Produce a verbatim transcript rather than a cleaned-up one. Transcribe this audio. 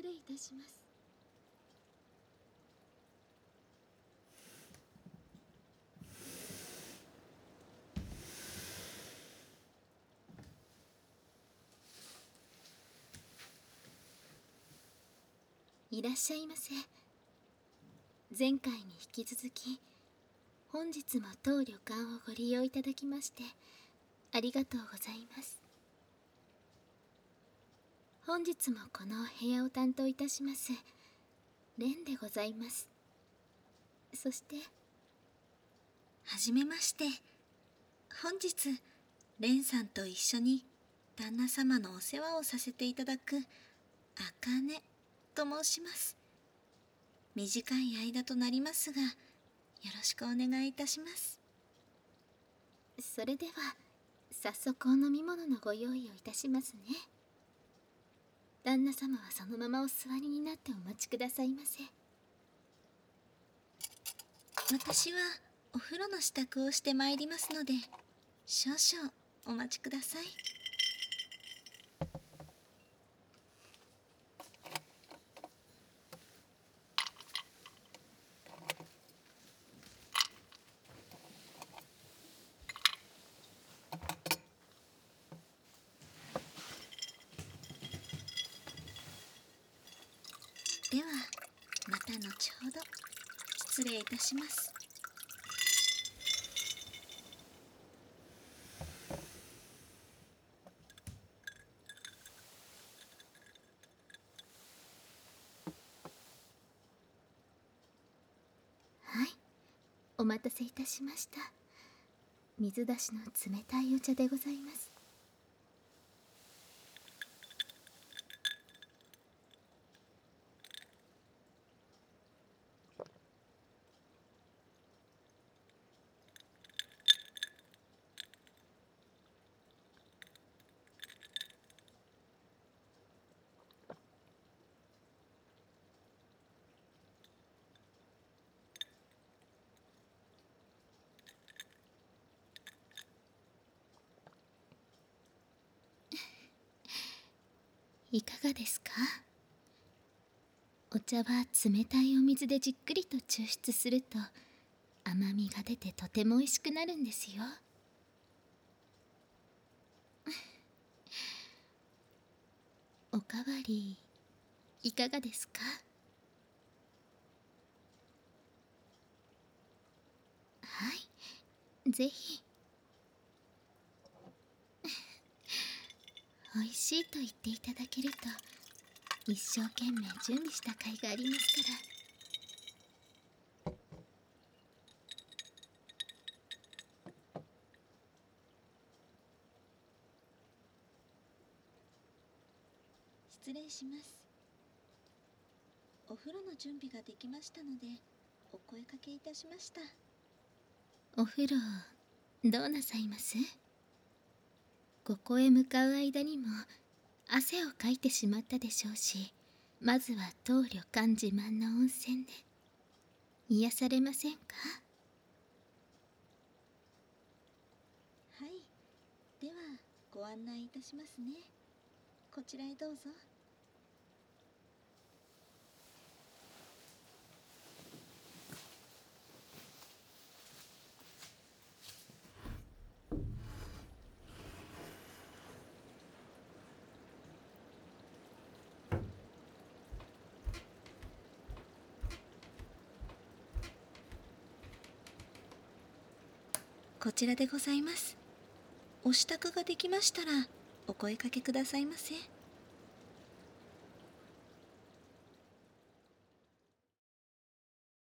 失礼いたします。いらっしゃいませ。前回に引き続き、本日も当旅館をご利用いただきましてありがとうございます。本日もこのお部屋を担当いたしますレンでございます。そしてはじめまして。本日レンさんと一緒に旦那様のお世話をさせていただくあかねと申します。短い間となりますが、よろしくお願いいたします。 それでは早速お飲み物のご用意をいたしますね。旦那様はそのままお座りになってお待ちくださいませ。 私はお風呂の支度をしてまいりますので、少々お待ちください。ではまた後ほど。失礼いたします。 はい、お待たせいたしました。水出しの冷たいお茶でございます。いかがですか？お茶は冷たいお水でじっくりと抽出すると甘みが出てとても美味しくなるんですよ。おかわりいかがですか？はい、ぜひ。美味しいと言っていただけると一生懸命準備した甲斐がありますから。 失礼します。お風呂の準備ができましたのでお声かけいたしました。 お風呂どうなさいます？ここへ向かう間にも汗をかいてしまったでしょうし、まずは当旅館自慢の温泉で癒されませんか？ はい、ではご案内いたしますね。こちらへどうぞ。こちらでございます。お支度ができましたらお声かけくださいませ。